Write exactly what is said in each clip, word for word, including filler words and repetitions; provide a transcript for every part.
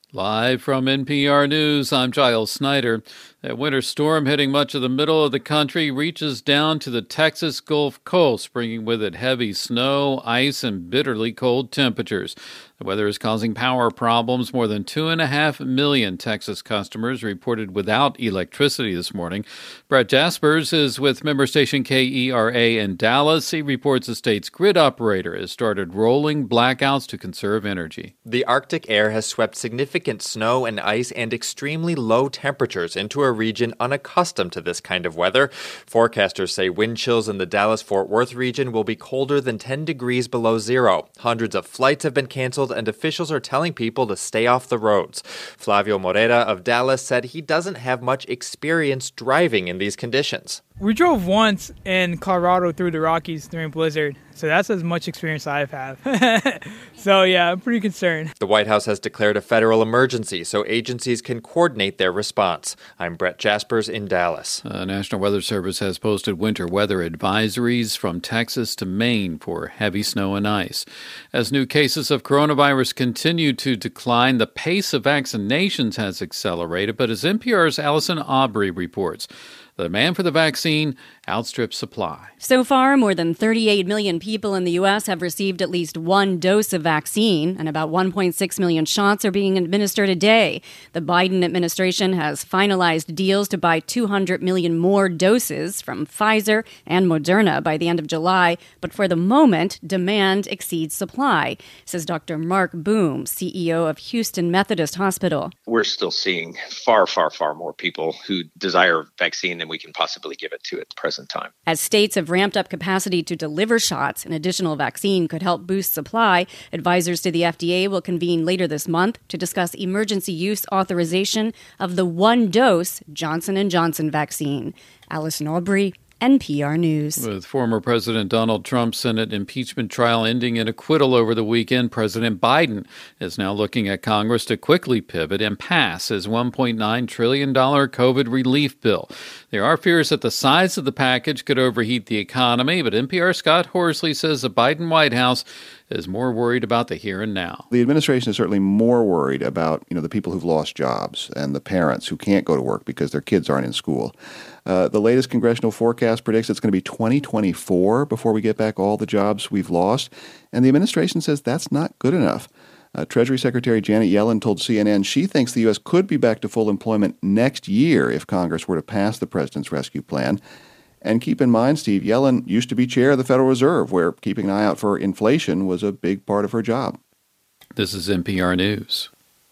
Live from N P R News, I'm Giles Snyder. That winter storm hitting much of the middle of the country reaches down to the Texas Gulf Coast, bringing with it heavy snow, ice, and bitterly cold temperatures. The weather is causing power problems. More than two and a half million Texas customers reported without electricity this morning. Brett Jaspers is with member station K E R A in Dallas. He reports the state's grid operator has started rolling blackouts to conserve energy. The Arctic air has swept significant snow and ice and extremely low temperatures into a region unaccustomed to this kind of weather. Forecasters say wind chills in the Dallas-Fort Worth region will be colder than ten degrees below zero. Hundreds of flights have been canceled, and officials are telling people to stay off the roads. Flavio Morera of Dallas said he doesn't have much experience driving in these conditions. We drove once in Colorado through the Rockies during blizzard, so that's as much experience I've had. So yeah, I'm pretty concerned. The White House has declared a federal emergency so agencies can coordinate their response. I'm Brett Jaspers in Dallas. The National Weather Service has posted winter weather advisories from Texas to Maine for heavy snow and ice. As new cases of coronavirus continue to decline, the pace of vaccinations has accelerated, but as N P R's Allison Aubrey reports, the demand for the vaccine outstrips supply. So far, more than thirty-eight million people in the U S have received at least one dose of vaccine, and about one point six million shots are being administered a day. The Biden administration has finalized deals to buy two hundred million more doses from Pfizer and Moderna by the end of July, but for the moment, demand exceeds supply, says Doctor Mark Boom, C E O of Houston Methodist Hospital. We're still seeing far, far, far more people who desire vaccine than we can possibly give it to at the present time. As states have ramped up capacity to deliver shots, an additional vaccine could help boost supply. Advisors to the F D A will convene later this month to discuss emergency use authorization of the one-dose Johnson and Johnson vaccine. Allison Aubrey, N P R News. With former President Donald Trump's Senate impeachment trial ending in acquittal over the weekend, President Biden is now looking at Congress to quickly pivot and pass his one point nine trillion dollars COVID relief bill. There are fears that the size of the package could overheat the economy, but N P R's Scott Horsley says the Biden White House is more worried about the here and now. The administration is certainly more worried about, you know, the people who've lost jobs and the parents who can't go to work because their kids aren't in school. Uh, the latest congressional forecast predicts it's going to be twenty twenty-four before we get back all the jobs we've lost, and the administration says that's not good enough. Uh, Treasury Secretary Janet Yellen told C N N she thinks the U S could be back to full employment next year if Congress were to pass the president's rescue plan. And keep in mind, Steve, Yellen used to be chair of the Federal Reserve, where keeping an eye out for inflation was a big part of her job. This is N P R News.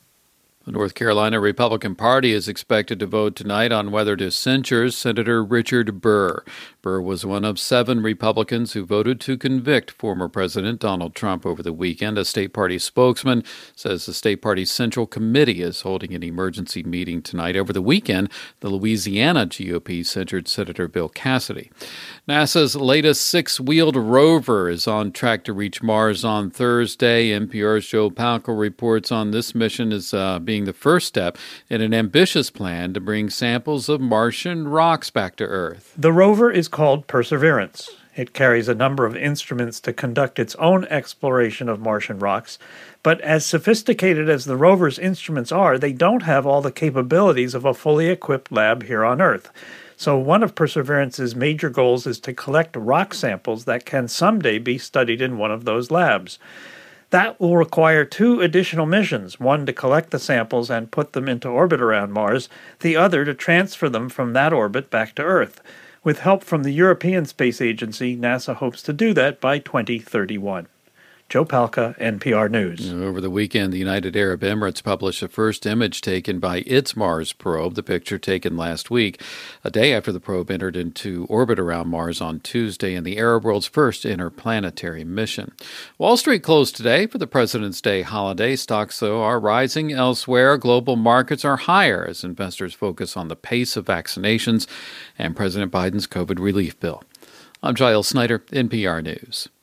The North Carolina Republican Party is expected to vote tonight on whether to censure Senator Richard Burr. Burr was one of seven Republicans who voted to convict former President Donald Trump over the weekend. A state party spokesman says the state party's Central Committee is holding an emergency meeting tonight. Over the weekend, the Louisiana G O P censured Senator Bill Cassidy. NASA's latest six-wheeled rover is on track to reach Mars on Thursday. N P R's Joe Palca reports on this mission as uh, being the first step in an ambitious plan to bring samples of Martian rocks back to Earth. The rover is called Perseverance. It carries a number of instruments to conduct its own exploration of Martian rocks, but as sophisticated as the rover's instruments are, they don't have all the capabilities of a fully equipped lab here on Earth. So one of Perseverance's major goals is to collect rock samples that can someday be studied in one of those labs. That will require two additional missions, one to collect the samples and put them into orbit around Mars, the other to transfer them from that orbit back to Earth. With help from the European Space Agency, NASA hopes to do that by twenty thirty-one. Joe Palca, N P R News. Over the weekend, the United Arab Emirates published the first image taken by its Mars probe, the picture taken last week, a day after the probe entered into orbit around Mars on Tuesday in the Arab world's first interplanetary mission. Wall Street closed today for the President's Day holiday. Stocks, though, are rising elsewhere. Global markets are higher as investors focus on the pace of vaccinations and President Biden's COVID relief bill. I'm Giles Snyder, N P R News.